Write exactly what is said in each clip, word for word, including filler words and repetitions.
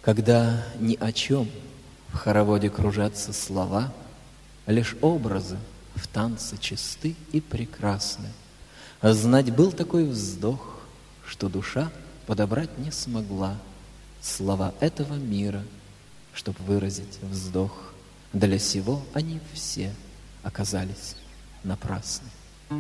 Когда ни о чем в хороводе кружатся слова, лишь образы в танце чисты и прекрасны. Знать был такой вздох, что душа подобрать не смогла слова этого мира, чтоб выразить вздох. Для сего они все оказались напрасны.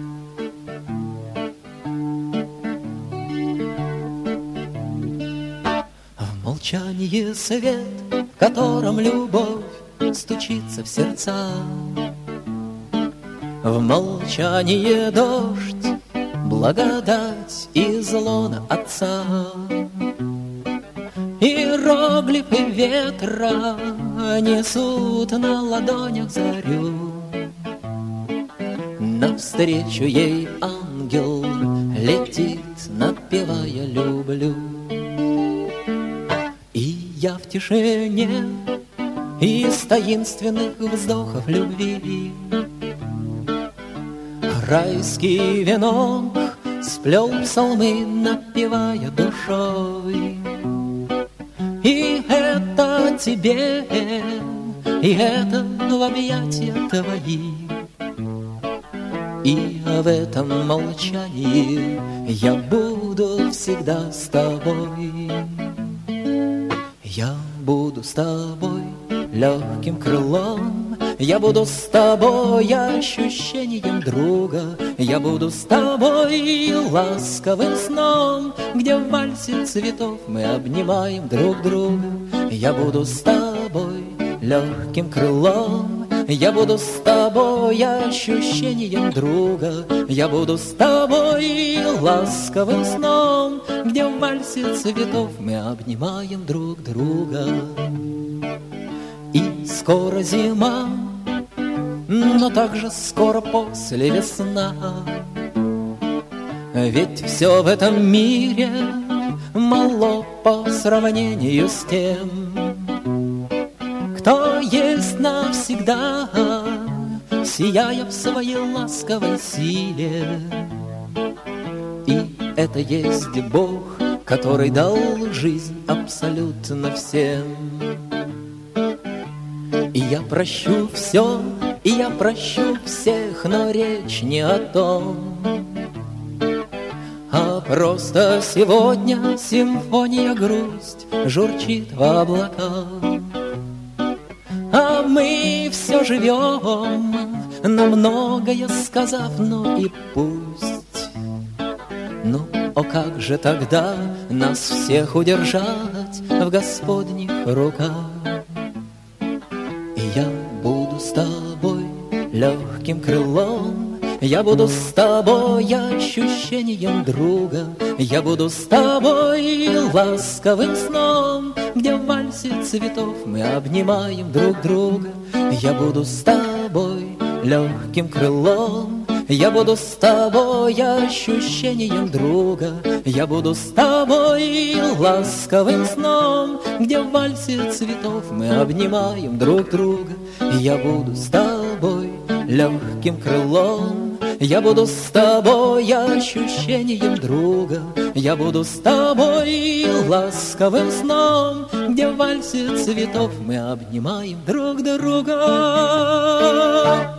В молчании свет, в котором любовь стучится в сердца, в молчании дождь, благодать из лона Отца. Иероглифы ветра несут на ладонях зарю. Навстречу ей ангел летит, напевая «люблю». И я в тишине из таинственных вздохов любви райский венок сплел псалмы, напевая душой. И это тебе, и это в объятия твои. И в этом молчании я буду всегда с тобой. Я буду с тобой легким крылом, я буду с тобой ощущением друга, я буду с тобой ласковым сном, где в вальсе цветов мы обнимаем друг друга. Я буду с тобой легким крылом, я буду с тобой ощущением друга, я буду с тобой ласковым сном, где в вальсе цветов мы обнимаем друг друга. И скоро зима, но также скоро после весна. Ведь все в этом мире мало по сравнению с тем, кто есть навсегда, сияя в своей ласковой силе. И это есть Бог, который дал жизнь абсолютно всем. И я прощу все, и я прощу всех, но речь не о том, а просто сегодня симфония грусть журчит в облаках. А мы все живем, на многое сказав, ну и пусть. Ну, о как же тогда нас всех удержать в Господних руках? Я буду с тобой легким крылом, я буду с тобой ощущением друга, я буду с тобой ласковым сном, где в вальсе цветов мы обнимаем друг друга. Я буду с тобой легким крылом, я буду с тобой ощущением друга, я буду с тобой ласковым сном, где в вальсе цветов мы обнимаем друг друга. Я буду с тобой легким крылом, я буду с тобой ощущением друга, я буду с тобой ласковым сном, где в вальсе цветов мы обнимаем друг друга.